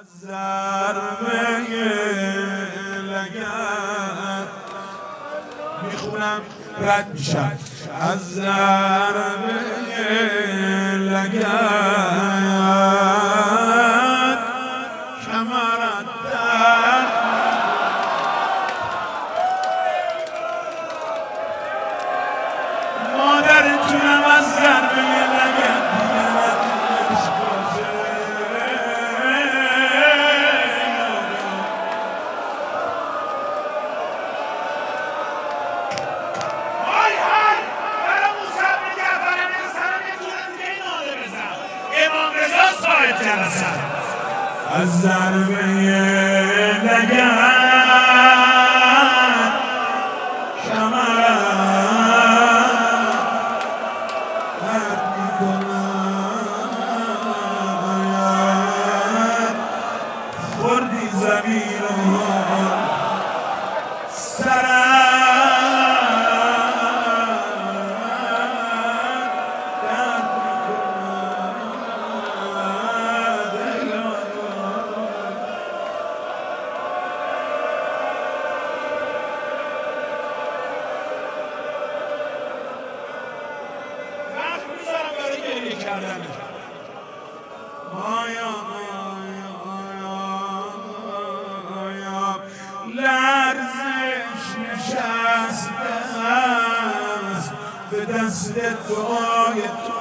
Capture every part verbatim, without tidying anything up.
از ضربه لگد میخونم رد میشم از ضربه لگد کمرت در مادرتونم از ضربه لگد از ضربه لگد کمرت رد میکند خوردی زمین و سرت کردن مایا مایا لرزش نشسته است به دست دعای تو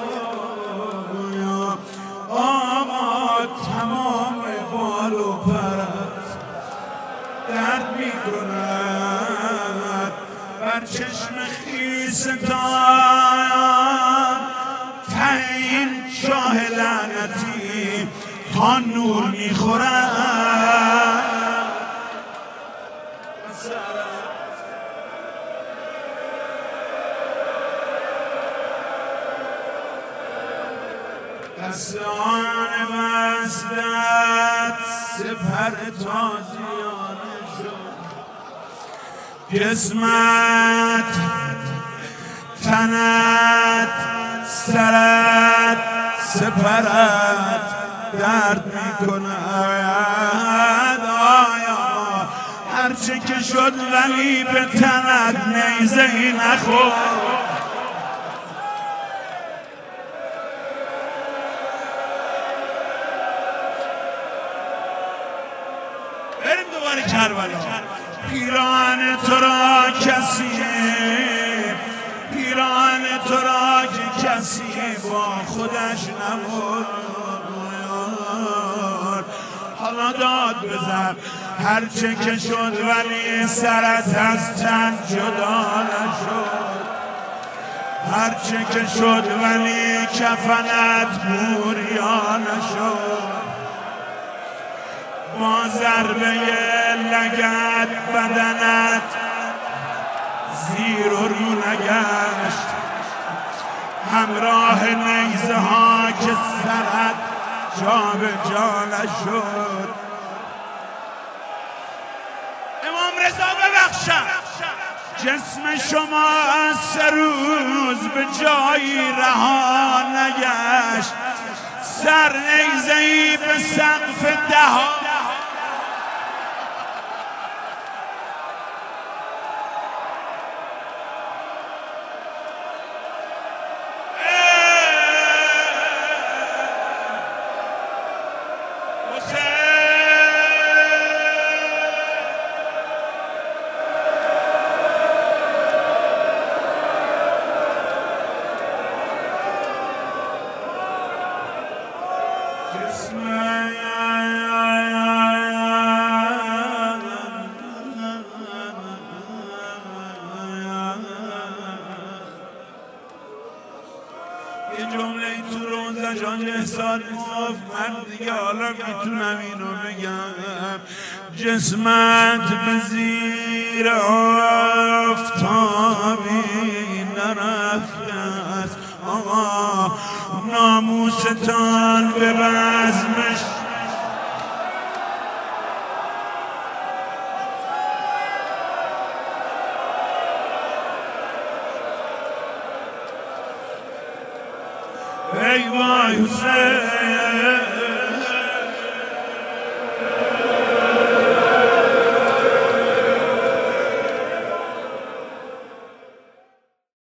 آقا تمام بال و پرت درد می کند بر چشم خیستان این شاه لعنتی تا نور میخورد دستان بستت سپر تازیانه شد جسمت تنت سرت سپرت درد میکند آیا هرچه که شد ولی به تنت نیزه ای نخورد بریم دوباره کربلا پیران تو را کسی پیران تو را که کسی با خودش نبود حالا داد بزن هرچه که شد ولی سرت از تن جدا نشد هرچه که شد ولی کفنت بوریا نشد با ضربه لگد بدنت زیر و رو نگشت همراه نیزه ها که سرت جا به جا نشد امام رضا ببخشم جسم شما سه روز به جایی رها نگشت سر نیزه ای به سقف دهان یه جمله تو روزه جان احسان گفت من دیگه حالا میتونم اینو بگم جسمت به زیر آفتابی نرفته است آقا ناموستان به بزمش ای وای حسین